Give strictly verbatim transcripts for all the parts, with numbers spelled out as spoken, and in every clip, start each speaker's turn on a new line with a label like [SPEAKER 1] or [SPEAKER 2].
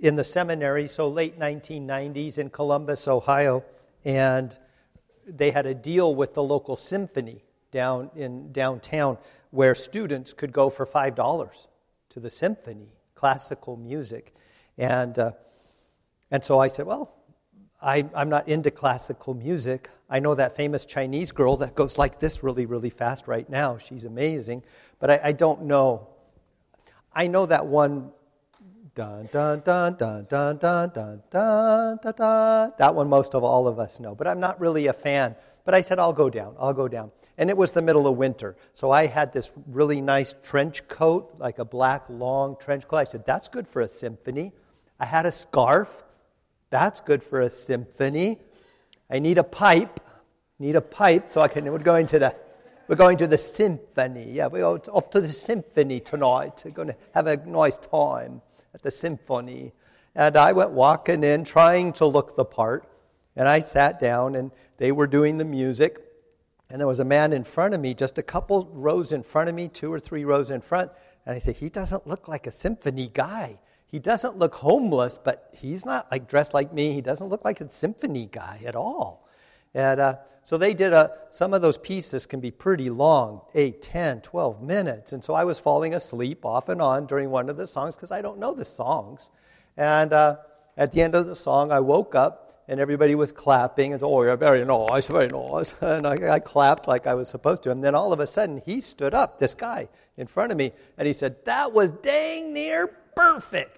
[SPEAKER 1] in the seminary, so late nineteen nineties in Columbus, Ohio, and they had a deal with the local symphony down in downtown where students could go for five dollars to the symphony, classical music. And uh, and so I said, well, I, I'm not into classical music. I know that famous Chinese girl that goes like this really, really fast right now. She's amazing. But I, I don't know. I know that one, dun, dun, dun, dun, dun, dun, dun, dun, dun, dun. That one most of all of us know. But I'm not really a fan. But I said, I'll go down. I'll go down. And it was the middle of winter. So I had this really nice trench coat, like a black, long trench coat. I said, that's good for a symphony. I had a scarf. That's good for a symphony. I need a pipe. Need a pipe so I can. We're going to the. We're going to the symphony. Yeah, we're off to the symphony tonight. We're going to have a nice time at the symphony. And I went walking in, trying to look the part. And I sat down, and they were doing the music. And there was a man in front of me, just a couple rows in front of me, two or three rows in front. And I said, he doesn't look like a symphony guy. He doesn't look homeless, but he's not like dressed like me. He doesn't look like a symphony guy at all. And uh, so they did a, some of those pieces can be pretty long, eight, ten, twelve minutes. And so I was falling asleep off and on during one of the songs because I don't know the songs. And uh, at the end of the song, I woke up and everybody was clapping and said, oh, yeah, very nice, very nice. And I, I clapped like I was supposed to. And then all of a sudden, he stood up, this guy in front of me, and he said, that was dang near perfect.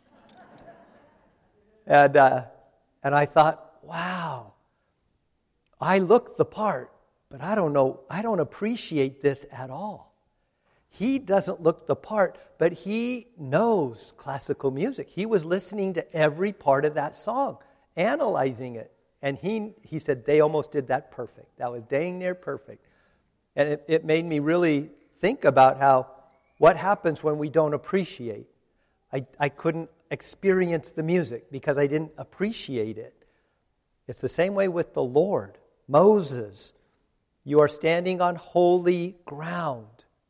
[SPEAKER 1] And uh, and I thought, wow, I look the part, but I don't know, I don't appreciate this at all. He doesn't look the part, but he knows classical music. He was listening to every part of that song, analyzing it. And he he said, they almost did that perfect. That was dang near perfect. And it, it made me really think about how, what happens when we don't appreciate. I, I couldn't experience the music because I didn't appreciate it. It's the same way with the Lord. Moses, you are standing on holy ground.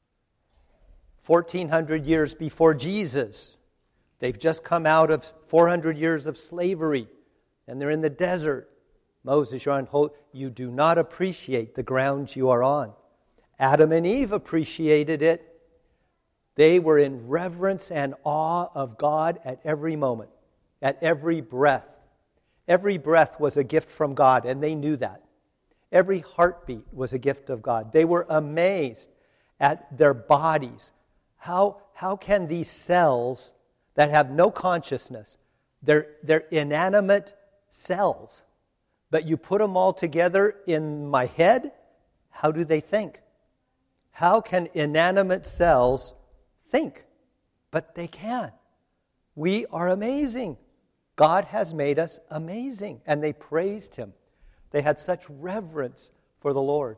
[SPEAKER 1] fourteen hundred years before Jesus. They've just come out of four hundred years of slavery, and they're in the desert. Moses, you're on holy. You do not appreciate the ground you are on. Adam and Eve appreciated it. They were in reverence and awe of God at every moment, at every breath. Every breath was a gift from God, and they knew that. Every heartbeat was a gift of God. They were amazed at their bodies. How, how can these cells that have no consciousness, they're, they're inanimate cells, but you put them all together in my head, how do they think? How can inanimate cells think? But they can. We are amazing. God has made us amazing. And they praised Him. They had such reverence for the Lord.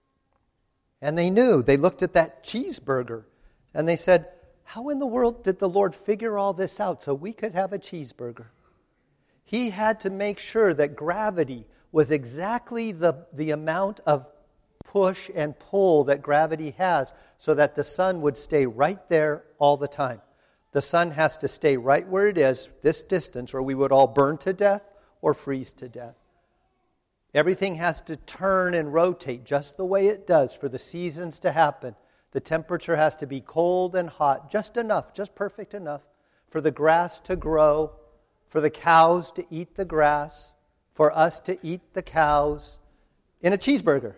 [SPEAKER 1] And they knew. They looked at that cheeseburger and they said, how in the world did the Lord figure all this out so we could have a cheeseburger? He had to make sure that gravity was exactly the, the amount of push and pull that gravity has so that the sun would stay right there all the time. The sun has to stay right where it is, this distance, or we would all burn to death or freeze to death. Everything has to turn and rotate just the way it does for the seasons to happen. The temperature has to be cold and hot, just enough, just perfect enough for the grass to grow, for the cows to eat the grass, for us to eat the cows in a cheeseburger.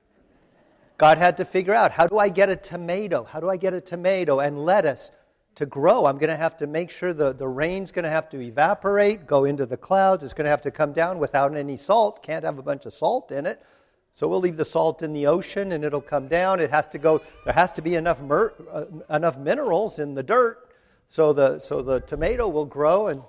[SPEAKER 1] God had to figure out, how do I get a tomato? How do I get a tomato and lettuce to grow? I'm going to have to make sure the, the rain's going to have to evaporate, go into the clouds. It's going to have to come down without any salt. Can't have a bunch of salt in it. So we'll leave the salt in the ocean and it'll come down. It has to go, there has to be enough mer, uh, enough minerals in the dirt so the so the tomato will grow, and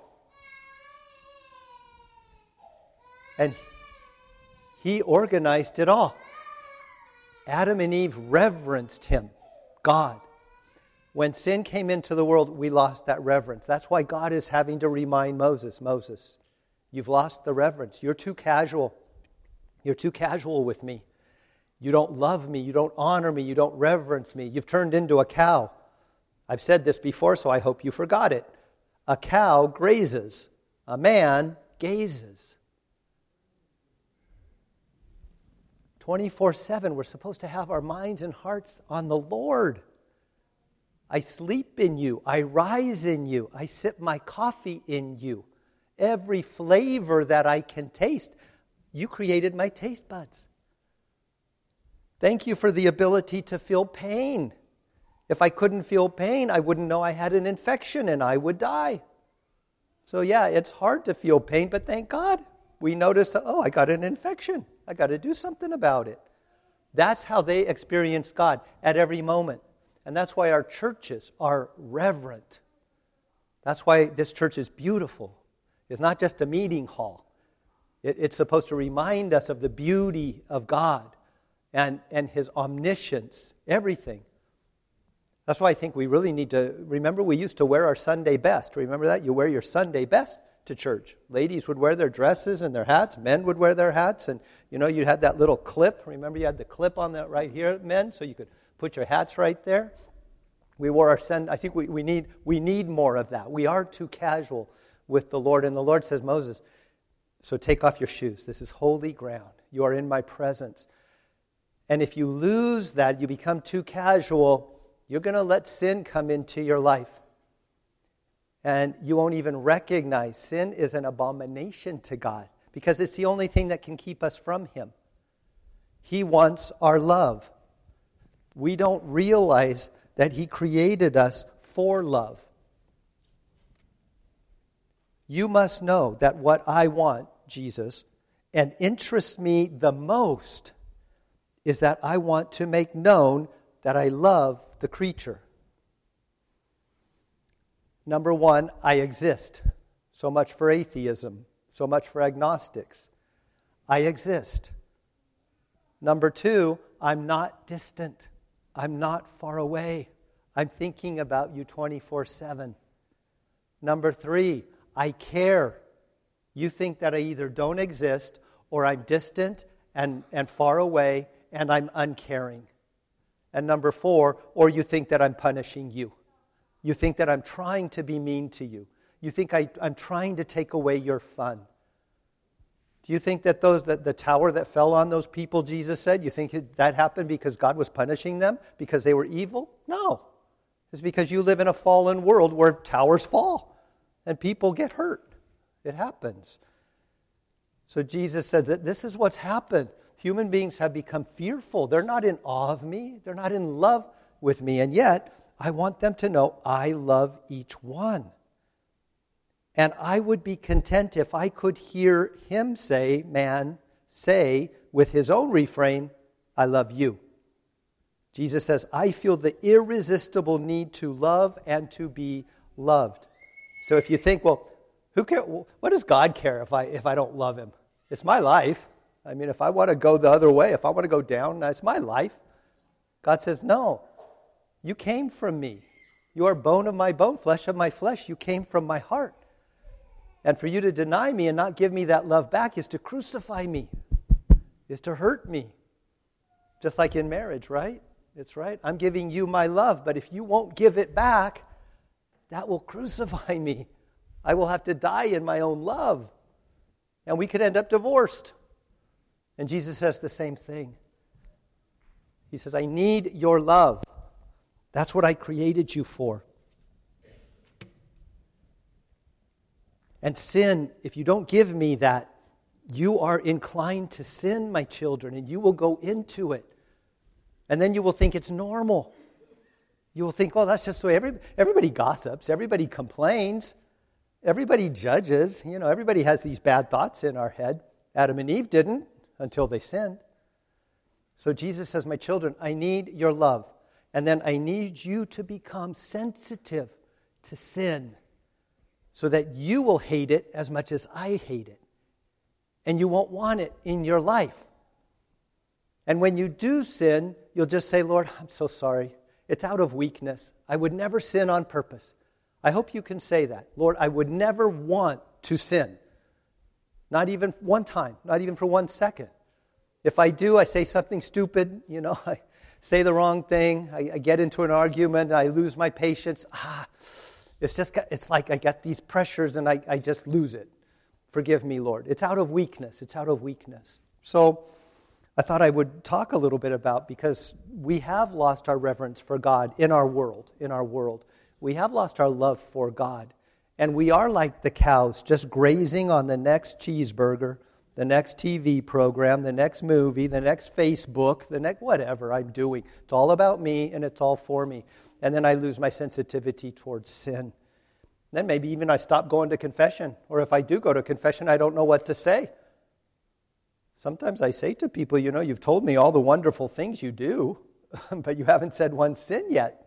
[SPEAKER 1] and He organized it all. Adam and Eve reverenced Him, God. When sin came into the world, we lost that reverence. That's why God is having to remind Moses, Moses, you've lost the reverence. You're too casual. You're too casual with me. You don't love me. You don't honor me. You don't reverence me. You've turned into a cow. I've said this before, so I hope you forgot it. A cow grazes. A man gazes. twenty-four seven, we're supposed to have our minds and hearts on the Lord. I sleep in you. I rise in you. I sip my coffee in you. Every flavor that I can taste, you created my taste buds. Thank you for the ability to feel pain. If I couldn't feel pain, I wouldn't know I had an infection and I would die. So yeah, it's hard to feel pain, but thank God we notice, oh, I got an infection. I got to do something about it. That's how they experience God at every moment. And that's why our churches are reverent. That's why this church is beautiful. It's not just a meeting hall. It, it's supposed to remind us of the beauty of God and, and His omniscience, everything. That's why I think we really need to remember we used to wear our Sunday best. Remember that? You wear your Sunday best to church. Ladies would wear their dresses and their hats. Men would wear their hats. And, you know, you had that little clip. Remember you had the clip on that right here, men, so you could put your hats right there. We wore our Sunday. I think we, we need we need more of that. We are too casual with the Lord. And the Lord says, Moses, so take off your shoes. This is holy ground. You are in my presence. And if you lose that, you become too casual, you're going to let sin come into your life. And you won't even recognize sin is an abomination to God because it's the only thing that can keep us from Him. He wants our love. We don't realize that He created us for love. You must know that what I want, Jesus, and interests me the most is that I want to make known that I love the creature. Number one, I exist. So much for atheism. So much for agnostics. I exist. Number two, I'm not distant. I'm not far away. I'm thinking about you twenty-four seven. Number three, I care. You think that I either don't exist or I'm distant and, and far away and I'm uncaring. And number four, or you think that I'm punishing you. You think that I'm trying to be mean to you. You think I, I'm trying to take away your fun. Do you think that those that the tower that fell on those people, Jesus said, you think it, that happened because God was punishing them because they were evil? No. It's because you live in a fallen world where towers fall and people get hurt. It happens. So Jesus says that this is what's happened. Human beings have become fearful. They're not in awe of me. They're not in love with me. And yet, I want them to know I love each one. And I would be content if I could hear him say, man, say with his own refrain, I love you. Jesus says, I feel the irresistible need to love and to be loved. So if you think, well, who cares? What does God care if I if I don't love him? It's my life. I mean, if I want to go the other way, if I want to go down, it's my life. God says, no, you came from me. You are bone of my bone, flesh of my flesh. You came from my heart. And for you to deny me and not give me that love back is to crucify me, is to hurt me. Just like in marriage, right? It's right. I'm giving you my love, but if you won't give it back, that will crucify me. I will have to die in my own love. And we could end up divorced. And Jesus says the same thing. He says, I need your love. That's what I created you for. And sin, if you don't give me that, you are inclined to sin, my children, and you will go into it. And then you will think it's normal. You will think, well, that's just the way every, everybody gossips, everybody complains, everybody judges. You know, everybody has these bad thoughts in our head. Adam and Eve didn't until they sinned. So Jesus says, my children, I need your love. And then I need you to become sensitive to sin so that you will hate it as much as I hate it. And you won't want it in your life. And when you do sin, you'll just say, Lord, I'm so sorry. It's out of weakness. I would never sin on purpose. I hope you can say that. Lord, I would never want to sin. Not even one time. Not even for one second. If I do, I say something stupid. You know, I say the wrong thing. I, I get into an argument. I lose my patience. Ah, It's just, it's like I get these pressures and I, I just lose it. Forgive me, Lord. It's out of weakness. It's out of weakness. So I thought I would talk a little bit about, because we have lost our reverence for God in our world, in our world. We have lost our love for God. And we are like the cows, just grazing on the next cheeseburger, the next T V program, the next movie, the next Facebook, the next whatever I'm doing. It's all about me and it's all for me. And then I lose my sensitivity towards sin. Then maybe even I stop going to confession. Or if I do go to confession, I don't know what to say. Sometimes I say to people, you know, you've told me all the wonderful things you do, but you haven't said one sin yet.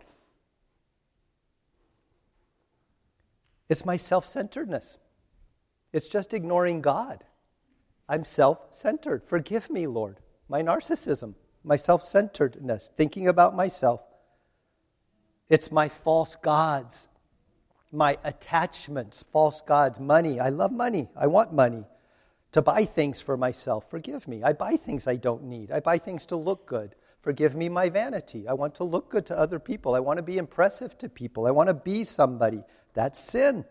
[SPEAKER 1] It's my self-centeredness. It's just ignoring God. I'm self-centered. Forgive me, Lord. My narcissism, my self-centeredness, thinking about myself. It's my false gods, my attachments, false gods, money. I love money. I want money to buy things for myself. Forgive me. I buy things I don't need. I buy things to look good. Forgive me my vanity. I want to look good to other people. I want to be impressive to people. I want to be somebody. That's sin.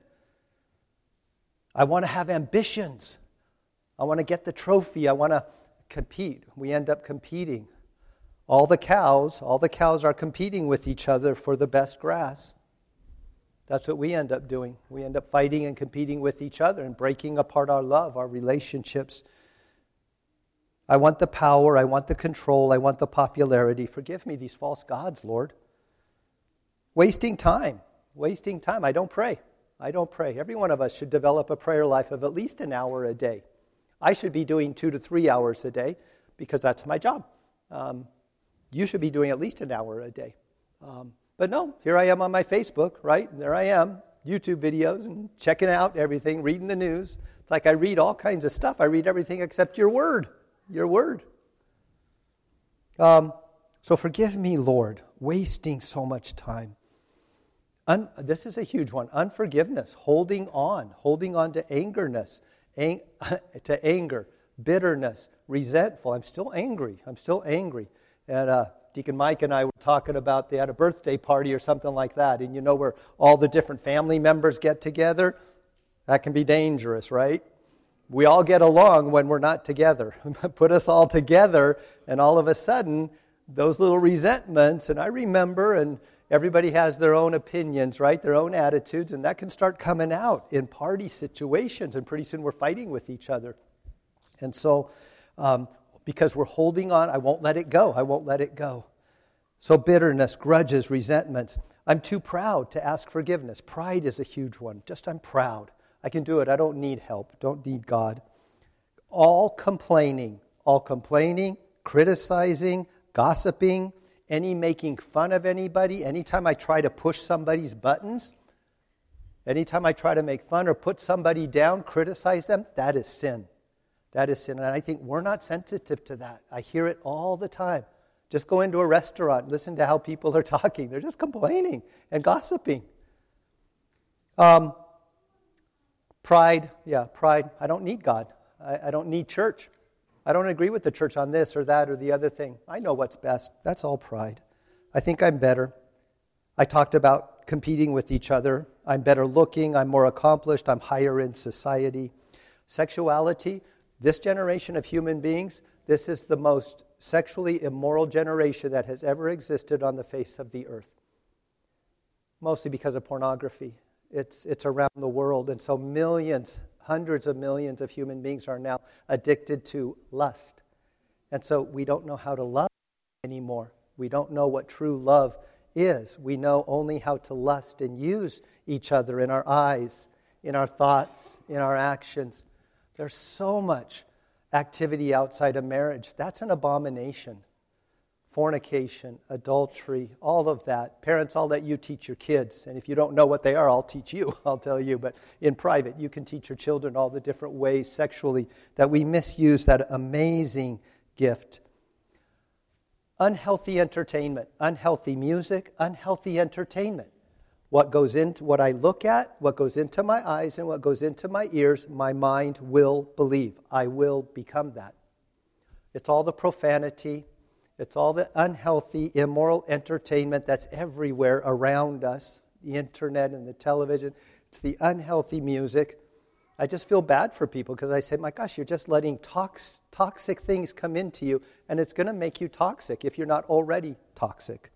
[SPEAKER 1] I want to have ambitions. I want to get the trophy. I want to compete. We end up competing. All the cows, all the cows are competing with each other for the best grass. That's what we end up doing. We end up fighting and competing with each other and breaking apart our love, our relationships. I want the power. I want the control. I want the popularity. Forgive me these false gods, Lord. Wasting time. Wasting time. I don't pray. I don't pray. Every one of us should develop a prayer life of at least an hour a day. I should be doing two to three hours a day because that's my job. Um, you should be doing at least an hour a day. Um, but no, here I am on my Facebook, right? There I am, YouTube videos and checking out everything, reading the news. It's like I read all kinds of stuff. I read everything except your word, your word. Um, so forgive me, Lord, wasting so much time. Un- this is a huge one. Unforgiveness, holding on, holding on to angerness, ang- to anger, bitterness, resentful. I'm still angry. I'm still angry. And uh, Deacon Mike and I were talking about, they had a birthday party or something like that. And you know where all the different family members get together? That can be dangerous, right? We all get along when we're not together. Put us all together, and all of a sudden, those little resentments, and I remember, and everybody has their own opinions, right? Their own attitudes, and that can start coming out in party situations, and pretty soon we're fighting with each other. And so, um, because we're holding on, I won't let it go. I won't let it go. So bitterness, grudges, resentments. I'm too proud to ask forgiveness. Pride is a huge one. Just I'm proud. I can do it. I don't need help. Don't need God. All complaining. All complaining, criticizing, gossiping, any making fun of anybody. Anytime I try to push somebody's buttons, anytime I try to make fun or put somebody down, criticize them, that is sin. That is sin. And I think we're not sensitive to that. I hear it all the time. Just go into a restaurant, listen to how people are talking. They're just complaining and gossiping. Um, pride, yeah, pride. I don't need God. I, I don't need church. I don't agree with the church on this or that or the other thing. I know what's best. That's all pride. I think I'm better. I talked about competing with each other. I'm better looking. I'm more accomplished. I'm higher in society. Sexuality. This generation of human beings, this is the most sexually immoral generation that has ever existed on the face of the earth. Mostly because of pornography. It's it's around the world. And so millions, hundreds of millions of human beings are now addicted to lust. And so we don't know how to love anymore. We don't know what true love is. We know only how to lust and use each other in our eyes, in our thoughts, in our actions. There's so much activity outside of marriage. That's an abomination. Fornication, adultery, all of that. Parents, I'll let you teach your kids. And if you don't know what they are, I'll teach you. I'll tell you. But in private, you can teach your children all the different ways sexually that we misuse that amazing gift. Unhealthy entertainment, unhealthy music, unhealthy entertainment. What goes into what I look at, what goes into my eyes, and what goes into my ears, my mind will believe. I will become that. It's all the profanity. It's all the unhealthy, immoral entertainment that's everywhere around us. the internet and the television. It's the unhealthy music. I just feel bad for people because I say, my gosh, you're just letting tox- toxic things come into you, and it's going to make you toxic if you're not already toxic.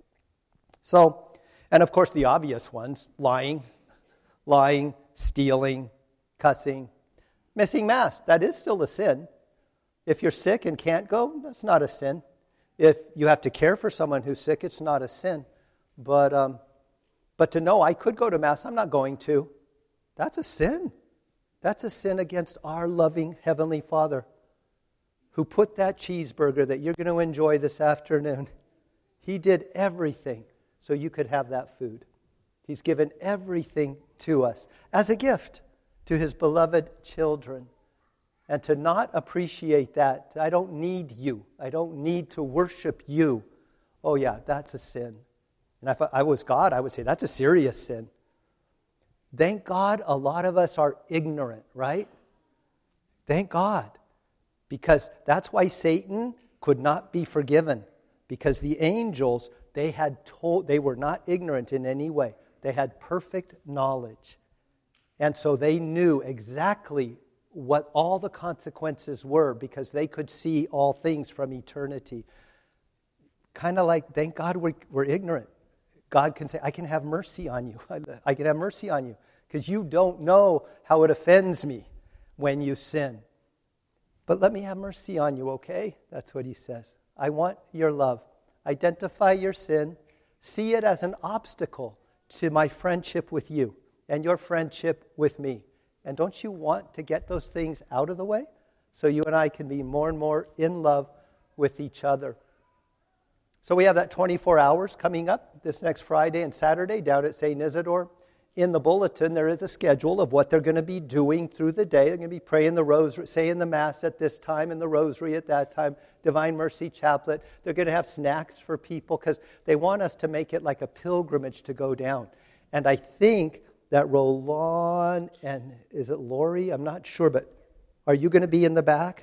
[SPEAKER 1] So, and of course the obvious ones, lying, lying, stealing, cussing, missing Mass, that is still a sin. If you're sick and can't go, that's not a sin. If you have to care for someone who's sick, it's not a sin. But um, but to know I could go to Mass, I'm not going to, that's a sin. That's a sin against our loving Heavenly Father who put that cheeseburger that you're going to enjoy this afternoon. He did everything so you could have that food. He's given everything to us as a gift to His beloved children. And to not appreciate that, I don't need you. I don't need to worship you. Oh yeah, that's a sin. And if I was God, I would say that's a serious sin. Thank God a lot of us are ignorant, right? Thank God. Because that's why Satan could not be forgiven. Because the angels, they had told, they were not ignorant in any way. They had perfect knowledge. And so they knew exactly what all the consequences were because they could see all things from eternity. Kind of like, thank God we're, we're ignorant. God can say, I can have mercy on you. I can have mercy on you because you don't know how it offends me when you sin. But let me have mercy on you, okay? That's what He says. I want your love. Identify your sin. See it as an obstacle to my friendship with you and your friendship with me. And don't you want to get those things out of the way so you and I can be more and more in love with each other? So we have that twenty-four hours coming up this next Friday and Saturday down at Saint Isidore. In the bulletin, there is a schedule of what they're going to be doing through the day. They're going to be praying the rosary, saying the Mass at this time and the rosary at that time, Divine Mercy Chaplet. They're going to have snacks for people because they want us to make it like a pilgrimage to go down. And I think that Roland and, is it Lori? I'm not sure, but are you going to be in the back?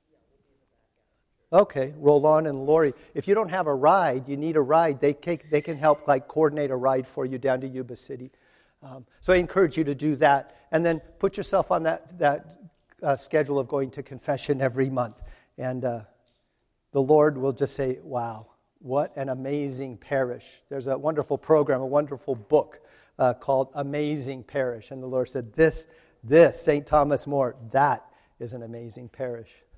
[SPEAKER 1] Okay, Roland and Lori. If you don't have a ride, you need a ride, they can, they can help like coordinate a ride for you down to Yuba City. Um, so I encourage you to do that. And then put yourself on that, that uh, schedule of going to confession every month. And uh, the Lord will just say, wow, what an amazing parish. There's a wonderful program, a wonderful book uh, called Amazing Parish. And the Lord said, this, this, Saint Thomas More, that is an amazing parish.